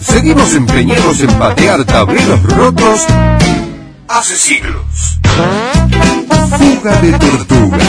Seguimos empeñados en patear tableros rotos hace siglos. Fuga de tortugas.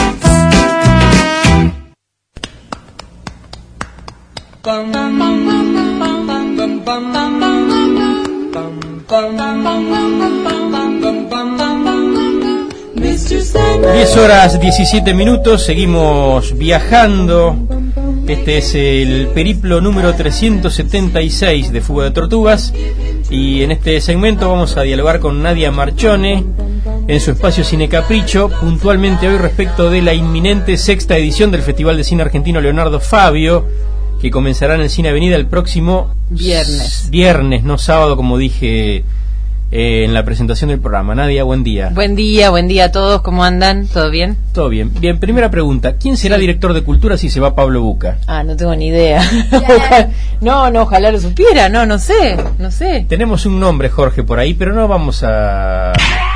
Diez horas 17 minutos, seguimos viajando. Este es el periplo número 376 de Fuga de Tortugas. Y en este segmento vamos a dialogar con Nadia Marchone en su espacio Cine Capricho, puntualmente hoy respecto de la inminente sexta edición del Festival de Cine Argentino Leonardo Fabio, que comenzará en el Cine Avenida el próximo viernes, no sábado, como dije en la presentación del programa. Nadia, buen día. Buen día a todos, ¿cómo andan? ¿Todo bien? Todo bien. Bien, primera pregunta, ¿quién será director de Cultura si se va Pablo Buca? No tengo ni idea. No, ojalá lo supiera, no sé. Tenemos un nombre, Jorge, por ahí, pero no vamos a...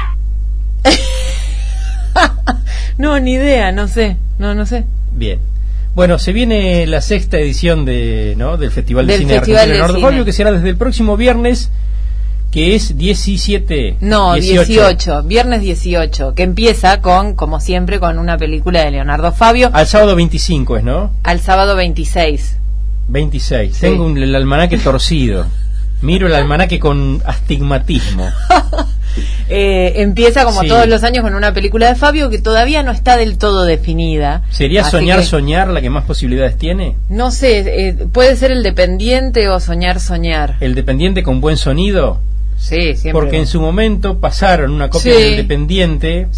No, ni idea, no sé. Bien. Bueno, se viene la sexta edición del Festival de Cine Argentino Leonardo Fabio, que será desde el próximo viernes, que es 17. No, 18. Viernes 18, que empieza como siempre, con una película de Leonardo Fabio. Al sábado 25 es, ¿no? Al sábado 26. 26. Sí. Tengo el almanaque torcido. Miro el almanaque con astigmatismo. Empieza como todos los años con una película de Fabio que todavía no está del todo definida. ¿Sería Soñar la que más posibilidades tiene? No sé, puede ser El Dependiente o Soñar. ¿El Dependiente con buen sonido? Sí, siempre. Porque en su momento pasaron una copia del Dependiente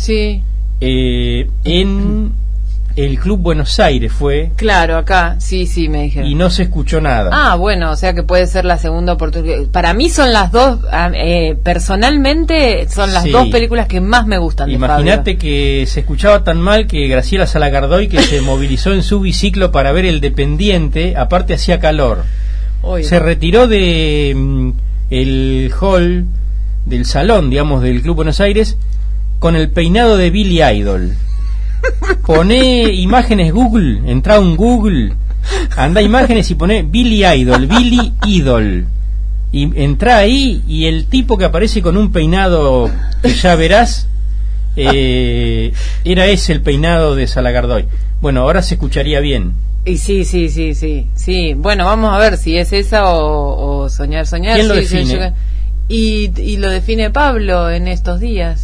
en el Club Buenos Aires fue. Claro, acá, sí, me dijeron. Y no se escuchó nada. Bueno, o sea que puede ser la segunda oportunidad. Para mí son las dos, personalmente, son las dos películas que más me gustan de Fabio. Imagínate que se escuchaba tan mal que Graciela Salagardoy, que se movilizó en su biciclo para ver El Dependiente, aparte hacía calor. Se retiró de el hall, del salón, digamos, del Club Buenos Aires, con el peinado de Billy Idol. Pone imágenes Google, entra un Google, anda imágenes y pone Billy Idol, y entra ahí y el tipo que aparece con un peinado que ya verás, era ese el peinado de Salagardoy. Bueno, ahora se escucharía bien. Y sí. Bueno, vamos a ver si es esa o Soñar. ¿Quién lo define? Y lo define Pablo en estos días.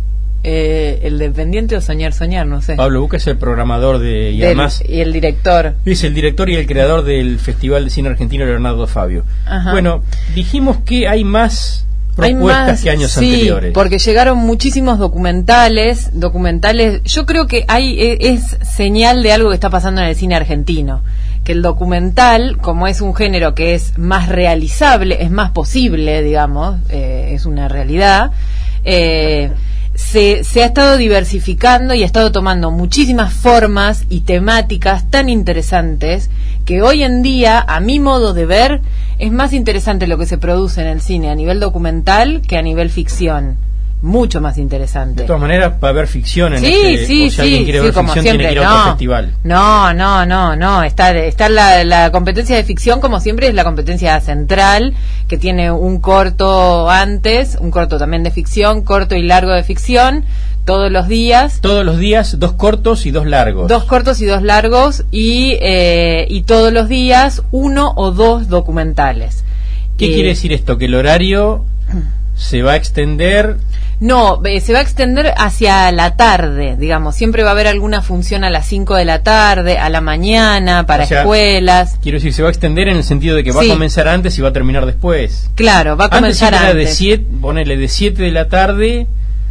El Dependiente o Soñar, no sé. Pablo Buca es el programador y además y el director. Es el director y el creador del Festival de Cine Argentino Leonardo Fabio. Ajá. Bueno, dijimos que hay más propuestas que años anteriores. Sí, porque llegaron muchísimos documentales. Yo creo que es señal de algo que está pasando en el cine argentino. Que el documental, como es un género que es más realizable, es más posible, digamos, es una realidad. Se ha estado diversificando y ha estado tomando muchísimas formas y temáticas tan interesantes que hoy en día, a mi modo de ver, es más interesante lo que se produce en el cine a nivel documental que a nivel ficción. Mucho más interesante. De todas maneras, para ver ficción en si alguien quiere ver ficción tiene que ir a otro festival. No. Está la competencia de ficción, como siempre, es la competencia central, que tiene un corto antes, un corto también de ficción, corto y largo de ficción, todos los días, 2 cortos y 2 largos. 2 cortos y 2 largos, y todos los días 1 o 2 documentales. ¿Qué quiere decir esto? ¿Que el horario se va a extender? No, se va a extender hacia la tarde, digamos. Siempre va a haber alguna función a las 5 de la tarde, a la mañana, para escuelas. Quiero decir, se va a extender en el sentido de que va a comenzar antes y va a terminar después. Claro, va a comenzar antes. Ponele de 7 de la tarde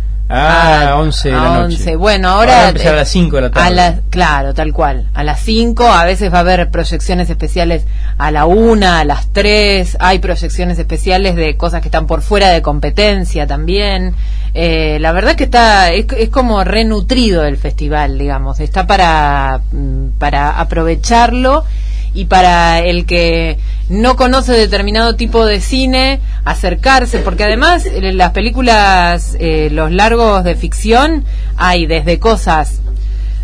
a 11 de la noche. Bueno, ahora va a empezar a las 5 de la tarde. Claro, tal cual. A las 5, a veces va a haber proyecciones especiales a la 1, a las 3. Hay proyecciones especiales de cosas que están por fuera de competencia también. La verdad que es como renutrido el festival, digamos. Está para aprovecharlo, y para el que no conoce determinado tipo de cine, acercarse, porque además las películas, los largos de ficción, hay desde cosas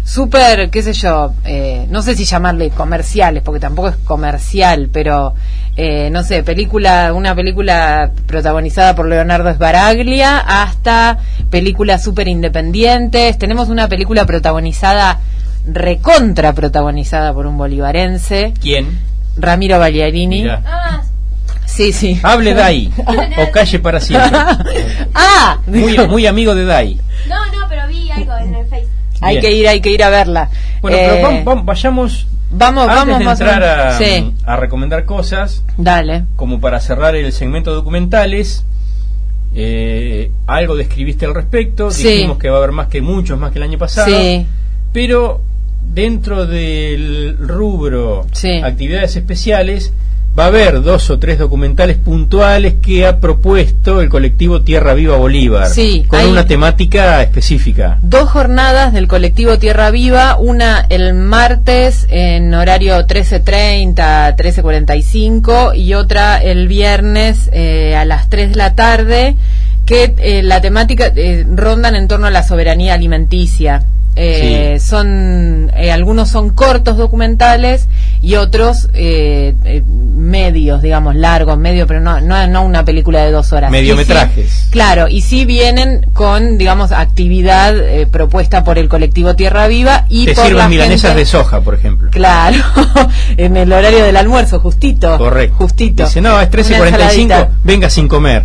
súper, qué sé yo, no sé si llamarle comerciales, porque tampoco es comercial, pero no sé, una película protagonizada por Leonardo Sbaraglia, hasta películas súper independientes. Tenemos una película recontra protagonizada por un bolivarense. ¿Quién? Ramiro Bagliarini. Sí. Hable Dai o calle para siempre. Muy amigo de Dai. No, pero vi algo en el Facebook. Hay que ir a verla. Bueno, pero vayamos. Vamos de entrar a recomendar cosas. Dale. Como para cerrar el segmento de documentales, algo describiste al respecto. Dijimos que va a haber muchos más que el año pasado. Sí. Pero dentro del rubro actividades especiales va a haber 2 o 3 documentales puntuales que ha propuesto el colectivo Tierra Viva Bolívar, con una temática específica. 2 jornadas del colectivo Tierra Viva, una el martes en horario 13:30, 13:45 y otra el viernes a las 3 de la tarde, que la temática rondan en torno a la soberanía alimenticia. Algunos son cortos documentales y otros medios, digamos, largos, pero no una película de 2 horas. Mediometrajes. Claro, y sí vienen con, digamos, actividad propuesta por el colectivo Tierra Viva y te por sirven milanesas de soja, por ejemplo. Claro, en el horario del almuerzo, justito. Correcto. Justito. Dice, no, es 13:45, venga sin comer.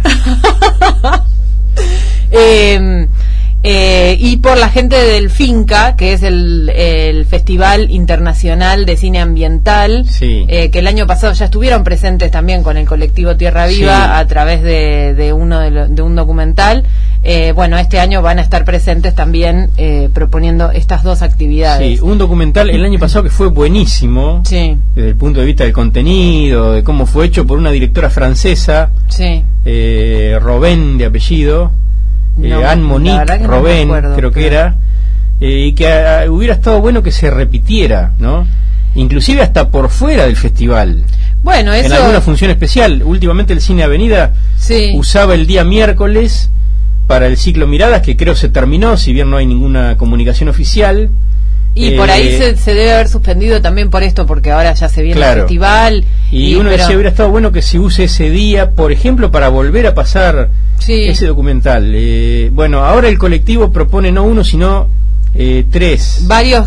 Y por la gente del Finca, que es el Festival Internacional de Cine Ambiental, que el año pasado ya estuvieron presentes también con el colectivo Tierra Viva a través de un documental. Este año van a estar presentes también proponiendo estas 2 actividades. Sí, un documental el año pasado que fue buenísimo, desde el punto de vista del contenido, de cómo fue hecho por una directora francesa, Robén de apellido. Anne-Monique Robén, creo que era, y que hubiera estado bueno que se repitiera, ¿no? Inclusive hasta por fuera del festival. Bueno, eso... En alguna función especial. Últimamente el Cine Avenida usaba el día miércoles para el ciclo Miradas, que creo se terminó, si bien no hay ninguna comunicación oficial. Y por ahí se debe haber suspendido también por esto, porque ahora ya se viene el festival. Y uno decía, hubiera estado bueno que se use ese día, por ejemplo, para volver a pasar ese documental. Ahora el colectivo propone no 1, sino 3. Varios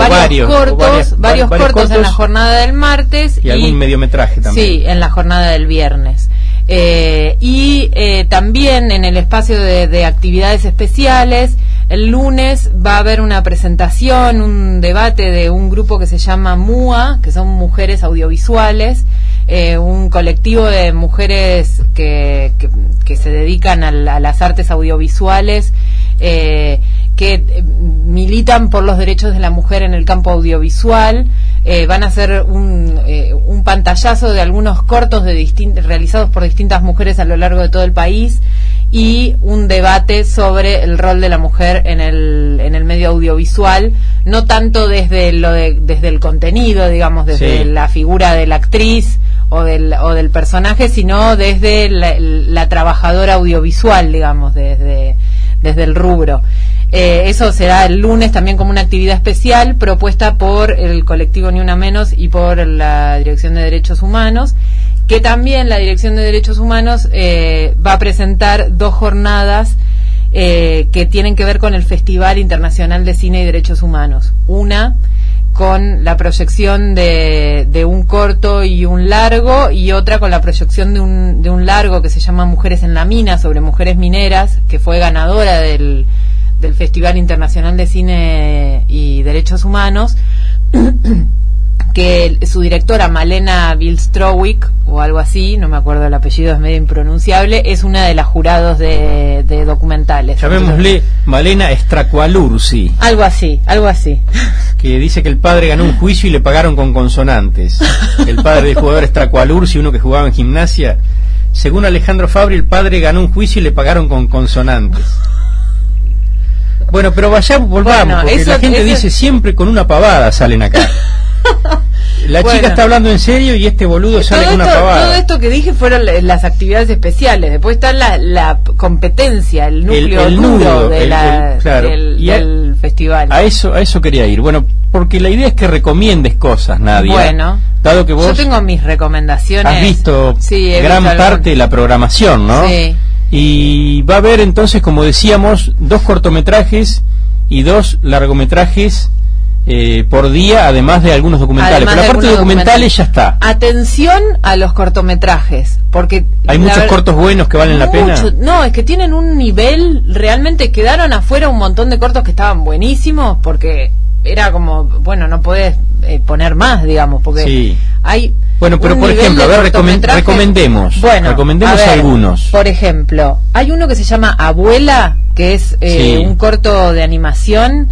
cortos en la jornada del martes. Y algún mediometraje también. Sí, en la jornada del viernes. También en el espacio de actividades especiales, el lunes va a haber una presentación, un debate de un grupo que se llama MUA, que son Mujeres Audiovisuales, un colectivo de mujeres que se dedican a las artes audiovisuales, que militan por los derechos de la mujer en el campo audiovisual. Van a hacer un pantallazo de algunos cortos realizados por distintas mujeres a lo largo de todo el país, y un debate sobre el rol de la mujer en el medio audiovisual, no tanto desde el contenido, digamos, desde la figura de la actriz o del personaje, sino desde la trabajadora audiovisual, digamos, desde el rubro. Eso será el lunes también como una actividad especial propuesta por el colectivo Ni Una Menos y por la Dirección de Derechos Humanos, que también la Dirección de Derechos Humanos va a presentar 2 jornadas que tienen que ver con el Festival Internacional de Cine y Derechos Humanos. Una con la proyección de un corto y un largo, y otra con la proyección de un largo que se llama Mujeres en la Mina, sobre mujeres mineras, que fue ganadora del Festival Internacional de Cine y Derechos Humanos, que su directora, Malena Bilstrowick, o algo así, no me acuerdo el apellido, es medio impronunciable, es una de las jurados de documentales. Llamémosle Malena Stracualursi. Algo así. Que dice que el padre ganó un juicio y le pagaron con consonantes. El padre del jugador Stracualursi, uno que jugaba en Gimnasia. Según Alejandro Fabri, el padre ganó un juicio y le pagaron con consonantes. Bueno, pero volvamos, porque la gente dice siempre con una pavada salen acá. La chica está hablando en serio y este boludo sale con una pavada. Todo esto que dije fueron las actividades especiales. Después está la competencia, el núcleo duro del festival. A eso quería ir. Bueno, porque la idea es que recomiendes cosas, Nadia. Bueno, dado que vos yo tengo mis recomendaciones. Has visto gran parte de la programación, ¿no? Sí. Y va a haber entonces, como decíamos, 2 cortometrajes y 2 largometrajes por día, además de algunos documentales. Además, pero la parte de documentales ya está. Atención a los cortometrajes, porque hay muchos cortos buenos que valen la pena. No, es que tienen un nivel, realmente quedaron afuera un montón de cortos que estaban buenísimos, porque era como, bueno, no podés poner más, digamos, porque sí. Hay bueno, pero por ejemplo, a ver, recomendemos. Bueno, recomendemos a ver, algunos. Por ejemplo, hay uno que se llama Abuela, que es un corto de animación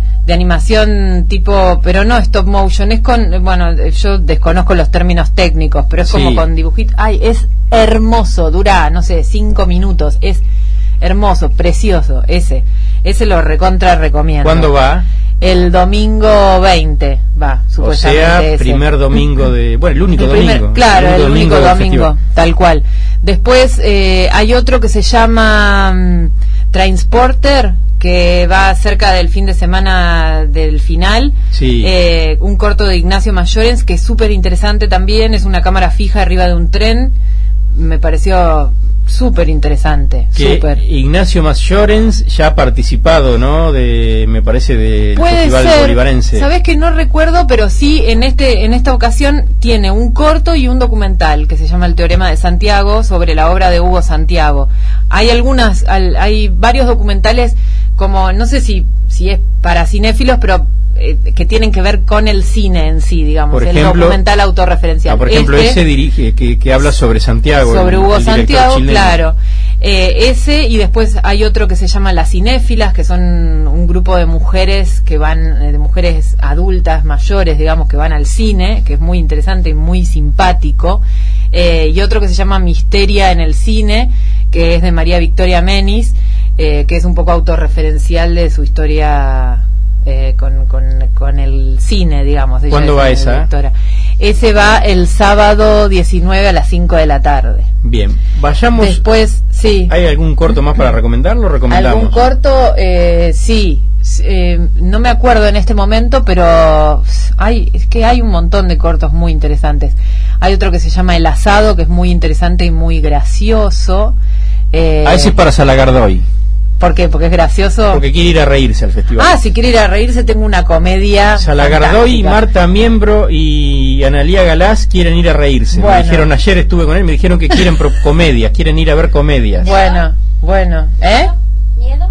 tipo, pero no stop motion, es con, bueno, yo desconozco los términos técnicos, pero es como con dibujitos. Ay, es hermoso, dura, no sé, 5 minutos, es hermoso, precioso, ese lo recontra recomiendo. ¿Cuándo va? El domingo 20 va, supuestamente. O sea, primer domingo de... Bueno, el único domingo. Claro, el único domingo, tal cual. Después hay otro que se llama Transporter, que va cerca del fin de semana del final. Sí. Un corto de Ignacio Mayórens, que es súper interesante también. Es una cámara fija arriba de un tren. Me pareció súper interesante. Ignacio Mayórens ya ha participado, ¿no? Me parece del Festival Bolivarense. Sabés que no recuerdo, pero sí en esta ocasión tiene un corto y un documental que se llama El Teorema de Santiago, sobre la obra de Hugo Santiago. Hay varios documentales, como no sé si es para cinéfilos, pero que tienen que ver con el cine en sí, digamos, por ejemplo, el documental autorreferencial. Por ejemplo, ese dirige que habla sobre Santiago, sobre Hugo Santiago, chileno. Claro. Ese, y después hay otro que se llama Las Cinéfilas, que son un grupo de mujeres que van, de mujeres adultas, mayores, digamos, que van al cine, que es muy interesante y muy simpático. Y otro que se llama Misteria en el cine, que es de María Victoria Menis, que es un poco autorreferencial de su historia con el cine, digamos. ¿Cuándo va esa? Directora. Ese va el sábado 19 a las 5 de la tarde. Bien, vayamos. Después, sí. ¿Hay algún corto más para recomendarlo? ¿Recomendamos? ¿Algún corto? Sí. No me acuerdo en este momento, pero es que hay un montón de cortos muy interesantes. Hay otro que se llama El Asado, que es muy interesante y muy gracioso. Ese es para Salagardoy. ¿Por qué? ¿Porque es gracioso? Porque quiere ir a reírse al festival. Si quiere ir a reírse, tengo una comedia Salagardoy, Marta Miembro y Analía Galás quieren ir a reírse. Bueno. Me dijeron, ayer estuve con él, me dijeron que quieren comedias, quieren ir a ver comedias. Bueno. ¿Miedo?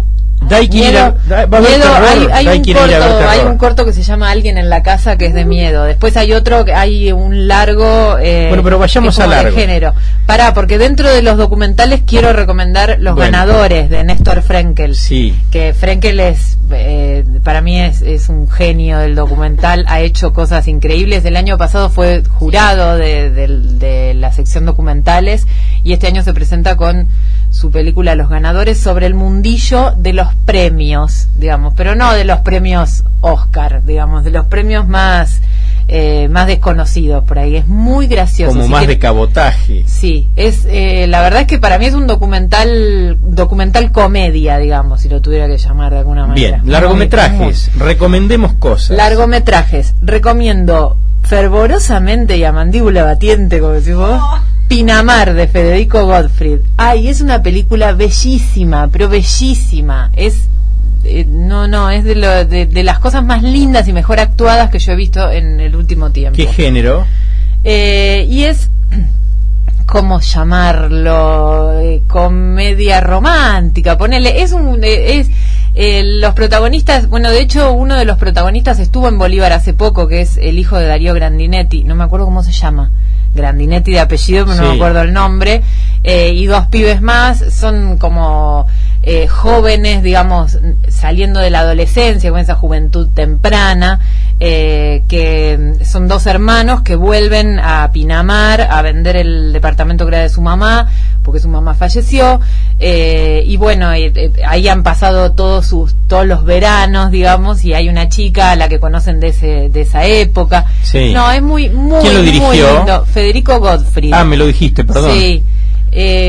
Hay un corto que se llama Alguien en la casa, que es de miedo. Después hay otro, hay un largo. Bueno, pero vayamos a largo. De género. Porque dentro de los documentales quiero recomendar Los Ganadores, de Néstor Frenkel. Sí. Que Frenkel es, para mí es un genio del documental, ha hecho cosas increíbles. El año pasado fue jurado de la sección documentales, y este año se presenta con su película Los Ganadores, sobre el mundillo de los premios, digamos, pero no de los premios Oscar, digamos, de los premios más desconocidos por ahí. Es muy gracioso. Como más de cabotaje. Sí, la verdad es que para mí es un documental comedia, digamos, si lo tuviera que llamar de alguna manera. Bien, largometrajes, recomendemos cosas. Largometrajes, recomiendo fervorosamente y a mandíbula batiente, como decís vos, Pinamar, de Federico Gottfried. Es una película bellísima, pero bellísima. Es es de las cosas más lindas y mejor actuadas que yo he visto en el último tiempo. ¿Qué género? Y es, ¿cómo llamarlo? Comedia romántica, ponele. Los protagonistas, de hecho uno de los protagonistas estuvo en Bolívar hace poco, que es el hijo de Darío Grandinetti, no me acuerdo cómo se llama, Grandinetti de apellido, pero no me acuerdo el nombre, y 2 pibes más, son como jóvenes, digamos, saliendo de la adolescencia, con esa juventud temprana, que son 2 hermanos que vuelven a Pinamar a vender el departamento que era de su mamá, porque su mamá falleció, y ahí han pasado todos los veranos, digamos, y hay una chica a la que conocen de esa época. Sí. No, es muy ¿Quién lo dirigió? muy lindo. Federico Gottfried. Me lo dijiste, perdón. Sí. Muy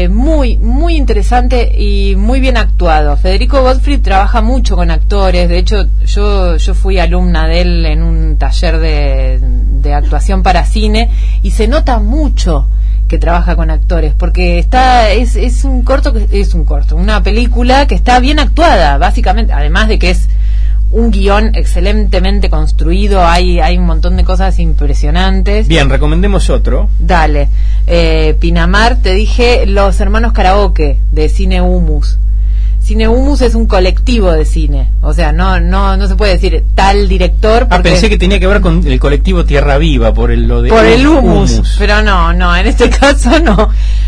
muy, muy interesante y muy bien actuado. Federico Gottfried trabaja mucho con actores. De hecho, yo fui alumna de él en un taller de actuación para cine y se nota mucho que trabaja con actores, porque es una película que está bien actuada, básicamente, además de que es un guión excelentemente construido, hay un montón de cosas impresionantes. Bien, recomendemos otro. Dale. Pinamar, te dije Los Hermanos Karaoke, de Cine Humus. Cine Humus es un colectivo de cine, o sea, no se puede decir tal director. Pensé que tenía que ver con el colectivo Tierra Viva, por el humus. Pero no, en este caso no.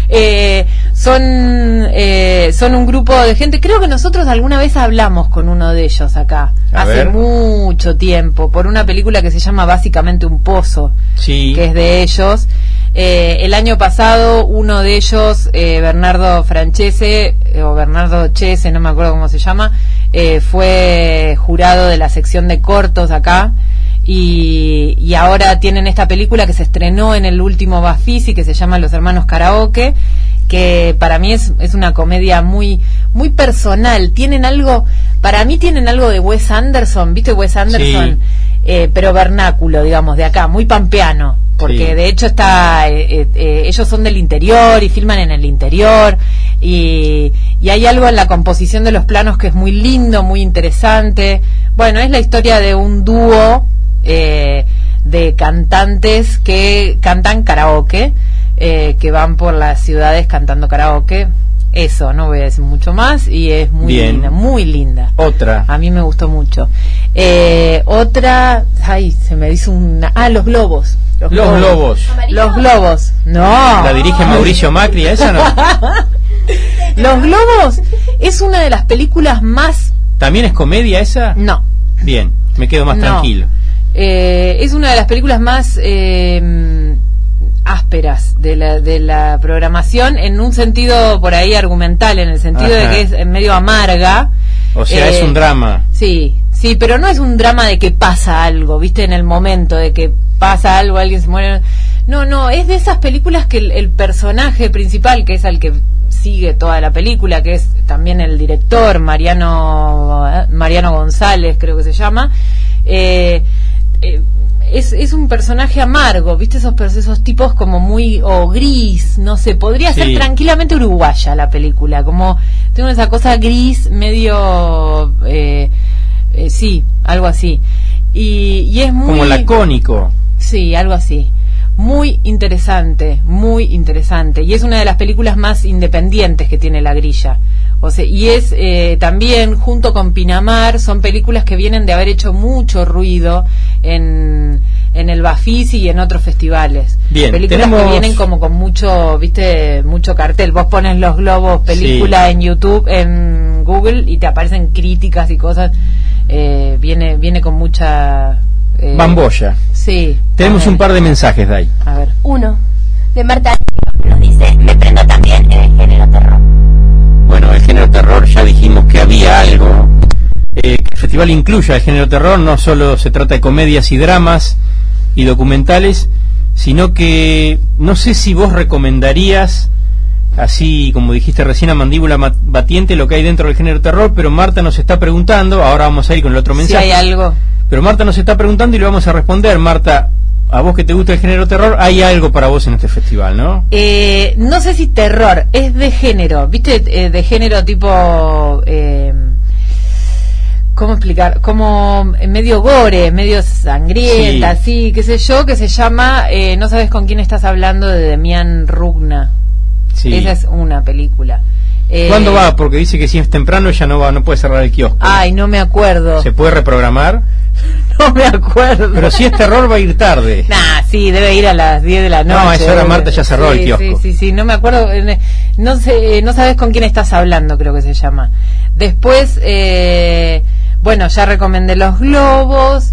Son un grupo de gente, creo que nosotros alguna vez hablamos con uno de ellos acá, hace mucho tiempo, por una película que se llama Básicamente un Pozo, sí, que es de ellos. El año pasado uno de ellos, Bernardo Francese, o Bernardo Chese, no me acuerdo cómo se llama, fue jurado de la sección de cortos acá, y ahora tienen esta película que se estrenó en el último Bafisi, que se llama Los Hermanos Karaoke, que para mí es una comedia muy, muy personal. Para mí tienen algo de Wes Anderson, ¿viste Wes Anderson? Sí. Pero vernáculo, digamos, de acá, muy pampeano. Porque sí, de hecho ellos son del interior y filman en el interior, y hay algo en la composición de los planos que es muy lindo, muy interesante. Bueno, es la historia de un dúo de cantantes que cantan karaoke, que van por las ciudades cantando karaoke. Eso, no voy a decir mucho más, y es muy linda, muy linda. Otra. A mí me gustó mucho. Otra, se me hizo una... Los Globos. Los Globos. Los Globos. No. ¿La dirige Mauricio Macri? ¿Esa no? Los Globos es una de las películas más... ¿También es comedia esa? No. Bien, me quedo más tranquilo. Es una de las películas más ásperas de la programación, en un sentido por ahí argumental, en el sentido de que es medio amarga. O sea, es un drama. Sí, pero no es un drama de que pasa algo, ¿viste? En el momento de que pasa algo, alguien se muere. No, es de esas películas que el personaje principal, que es al que sigue toda la película, que es también el director, Mariano González, creo que se llama, es un personaje amargo, ¿viste? Esos tipos como muy, o gris, no sé, podría ser tranquilamente uruguaya la película, como tengo esa cosa gris, medio, algo así, y es muy... como lacónico. Sí, algo así. Muy interesante, y es una de las películas más independientes que tiene La Grilla. O sea, y es también, junto con Pinamar, son películas que vienen de haber hecho mucho ruido en el Bafisi y en otros festivales. Bien, películas que vienen como con mucho, ¿viste? Mucho cartel. Vos pones Los Globos película en YouTube, en Google, y te aparecen críticas y cosas. Viene con mucha... bamboya. Sí. Tenemos un par de mensajes de ahí. A ver. Uno, de Marta, nos dice: me prendo también en el género terror. Bueno, el género terror ya dijimos que había algo. Que el festival incluya el género terror, no solo se trata de comedias y dramas y documentales, sino que no sé si vos recomendarías, así como dijiste recién, a mandíbula batiente, lo que hay dentro del género terror, pero Marta nos está preguntando, ahora vamos a ir con el otro mensaje. Si hay algo. Pero Marta nos está preguntando y le vamos a responder. Marta, a vos que te gusta el género terror, hay algo para vos en este festival, ¿no? No sé si terror, es de género, ¿viste? De género tipo... ¿cómo explicar? Como medio gore, medio sangrienta, así, qué sé yo, que se llama No sabes con quién estás hablando, de Demián Rugna. Sí. Esa es una película. ¿Cuándo va? Porque dice que si es temprano ella no puede cerrar el kiosco. Ay, no me acuerdo. ¿Se puede reprogramar? No me acuerdo. Pero si es terror va a ir tarde. Sí, debe ir a las 10 de la noche. No, a esa hora Marta ya cerró el kiosco. Sí, no me acuerdo. No sé, no sabes con quién estás hablando, creo que se llama. Después, bueno, ya recomendé Los Globos.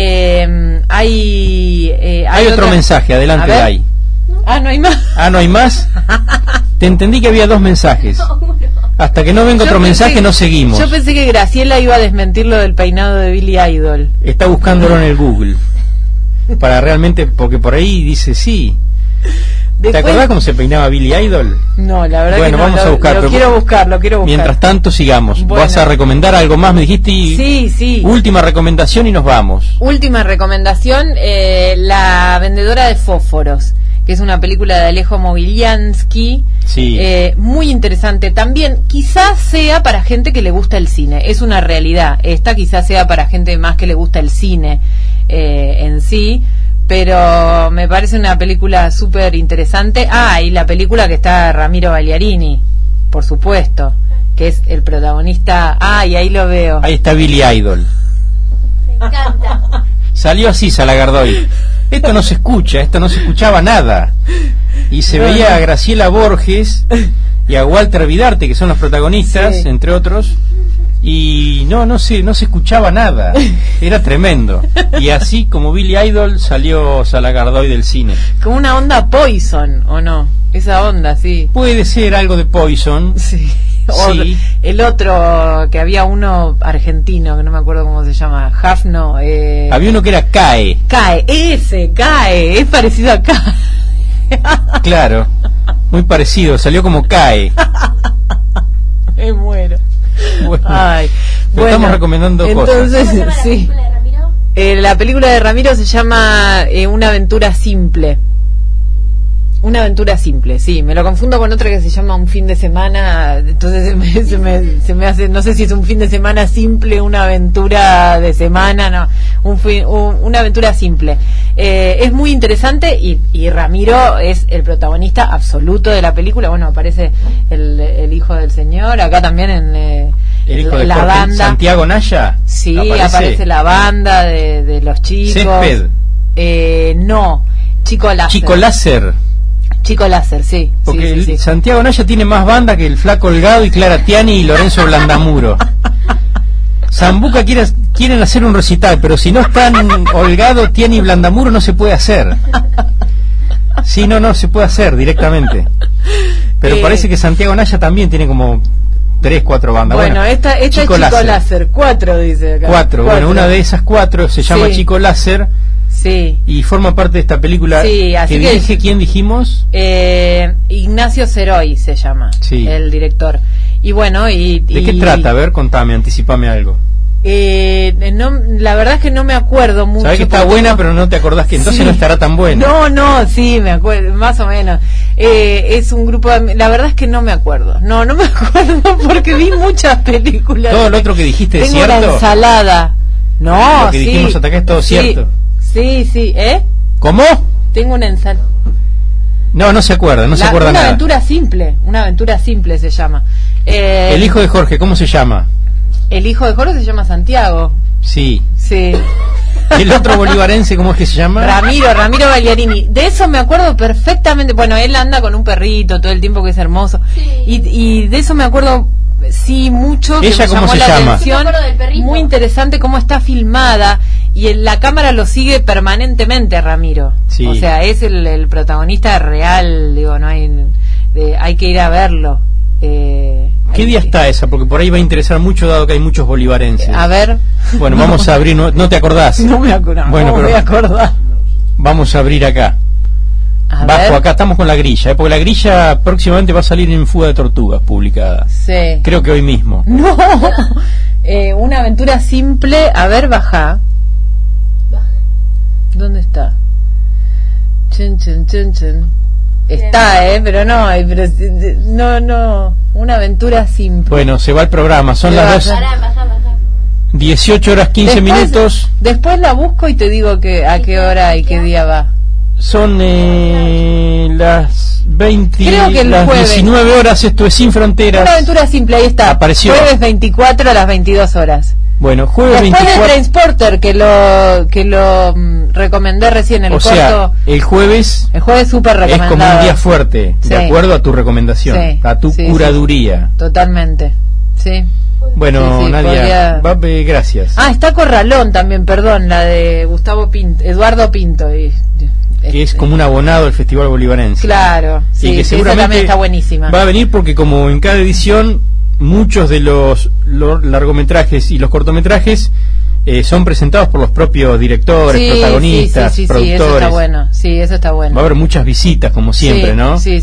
Hay otro mensaje, adelante de ahí. ¿No hay más? ¿No hay más? Te entendí que había dos mensajes. Hasta que no venga otro mensaje no seguimos. Yo pensé que Graciela iba a desmentir lo del peinado de Billy Idol. Está buscándolo en el Google para realmente, porque por ahí dice sí. ¿Te acordás cómo se peinaba Billy Idol? No, la verdad bueno, que no. Vamos a buscar. Lo quiero buscar. Mientras tanto, sigamos. Bueno. ¿Vas a recomendar algo más? Me dijiste. Sí. Última recomendación y nos vamos. Última recomendación, La vendedora de fósforos, que es una película de Alejo Mogilansky. Sí. Muy interesante. También, quizás sea para gente que le gusta el cine. Es una realidad. Esta quizás sea para gente más que le gusta el cine en sí. Pero me parece una película súper interesante. Y la película que está Ramiro Bagliarini, por supuesto, que es el protagonista. Y ahí lo veo. Ahí está Billy Idol. Me encanta. Salió así Salagardoy. Esto no se escuchaba nada. Y se veía a Graciela Borges y a Walter Vidarte, que son los protagonistas, sí, entre otros. Y no se escuchaba nada. Era tremendo. Y así como Billy Idol salió Salagardoy del cine. Como una onda Poison, ¿o no? Esa onda, sí. Puede ser algo de Poison. Sí. O sí. El otro, que había uno argentino, que no me acuerdo cómo se llama. Hafno. Había uno que era CAE. CAE, es parecido a CAE. Claro, muy parecido, salió como CAE. Me muero. Bueno, estamos recomendando entonces, cosas. ¿Cómo se llama sí. la película de Ramiro? La película de Ramiro se llama Una aventura simple. Una aventura simple, sí. Me lo confundo con otra que se llama Un fin de semana. Entonces se me hace, no sé si es un fin de semana simple, una aventura de semana, no. Una aventura simple. Es muy interesante y Ramiro es el protagonista absoluto de la película. Bueno, aparece el hijo del señor, acá también en el hijo de la Jorge, banda. Santiago Naya. Sí, aparece la banda de los chicos. Césped. No, Chico Láser. Chico Láser, sí. Porque sí. Santiago Naya tiene más banda que el Flaco Holgado y Clara Tiani y Lorenzo Blandamuro. Zambuca quieren hacer un recital, pero si no están Holgado, Tiani y Blandamuro no se puede hacer. Sí, no se puede hacer directamente. Pero parece que Santiago Naya también tiene como 3, 4 bandas. Bueno, esta es Chico Láser, 4 dice acá. 4, bueno, una de esas 4 se llama Chico Láser. Sí. Y forma parte de esta película que dirige, ¿quién dijimos? Ignacio Ceroy se llama, el director. Y bueno, ¿de qué trata? A ver, contame, anticipame algo. La verdad es que no me acuerdo mucho. Sabés que está buena, pero no te acordás que entonces no estará tan buena. No, sí, me acuerdo, más o menos. Es un grupo de... La verdad es que no me acuerdo. No me acuerdo porque vi muchas películas. Todo lo otro que dijiste es cierto. Tengo una ensalada. No, lo que dijimos hasta acá es todo cierto. Sí, ¿Cómo? Tengo una ensalada. No se acuerda, no se acuerda nada. Una aventura simple se llama. El hijo de Jorge, ¿cómo se llama? El hijo de Jorge se llama Santiago. Sí. ¿Y el otro bolivarense cómo es que se llama? Ramiro Bagliarini. De eso me acuerdo perfectamente. Bueno, él anda con un perrito todo el tiempo, que es hermoso. Sí. Y de eso me acuerdo, mucho. ¿Ella que cómo se llama? Atención, muy interesante cómo está filmada. Y la cámara lo sigue permanentemente, Ramiro. Sí. O sea, es el protagonista real. Digo, no hay que ir a verlo. ¿Qué día está esa? Porque por ahí va a interesar mucho, dado que hay muchos bolivarenses. A ver. Bueno, vamos a abrir. ¿No te acordás? No me acuerdo. Bueno, me voy a acordar. Vamos a abrir acá. Bajo acá estamos con la grilla, porque la grilla próximamente va a salir en Fuga de Tortugas, publicada. Sí. Creo que hoy mismo. No. Una aventura simple. A ver, baja. ¿Dónde está? Chen. Está, pero no. Una aventura simple. Bueno, se va el programa. Son las 18 horas 15 minutos. Después la busco y te digo a qué hora y qué día va. Son las 20, creo que las jueves. 19 horas. Esto es Sin Fronteras. Una aventura simple, ahí está. Apareció. Jueves 24 a las 22 horas. Bueno, jueves después 24. De Transporter, que lo recomendé recién, el corto. Sea, el jueves súper recomendado. Es como un día fuerte, de acuerdo a tu recomendación, a tu curaduría. Totalmente, sí. Bueno, Nadia, gracias. Está Corralón también, perdón, la de Eduardo Pinto. Que es como un abonado del Festival Bolivarense. Claro, y que seguramente también está buenísima. Va a venir porque como en cada edición muchos de los largometrajes y los cortometrajes son presentados por los propios directores, protagonistas, productores. Eso está bueno. Sí, eso está bueno. Va a haber muchas visitas, como siempre, ¿no? Sí.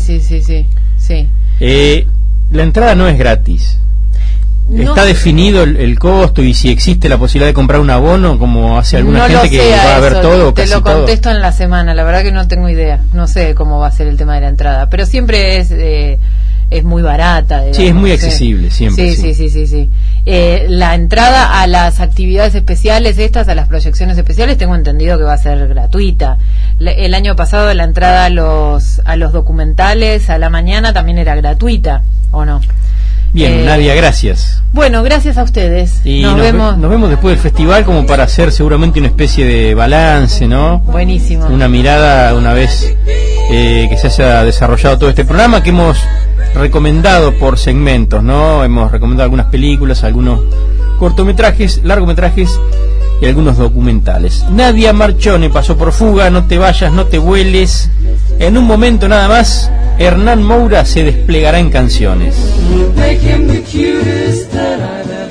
La entrada no es gratis. No. ¿Está definido el costo y si existe la posibilidad de comprar un abono, como hace alguna gente que va a ver todo? Te lo contesto en la semana, la verdad que no tengo idea. No sé cómo va a ser el tema de la entrada, pero siempre es muy barata. Digamos, sí, es muy accesible, siempre. Sí. La entrada a las actividades especiales a las proyecciones especiales, tengo entendido que va a ser gratuita. El año pasado la entrada a los documentales a la mañana también era gratuita, ¿o no? Bien, Nadia, gracias. Bueno, gracias a ustedes. Y nos vemos después del festival como para hacer seguramente una especie de balance, ¿no? Buenísimo. Una mirada una vez que se haya desarrollado todo este programa que hemos recomendado por segmentos, ¿no? Hemos recomendado algunas películas, algunos cortometrajes, largometrajes y algunos documentales. Nadia Marchone pasó por Fuga, no te vayas, no te vueles. En un momento nada más, Hernán Moura se desplegará en canciones.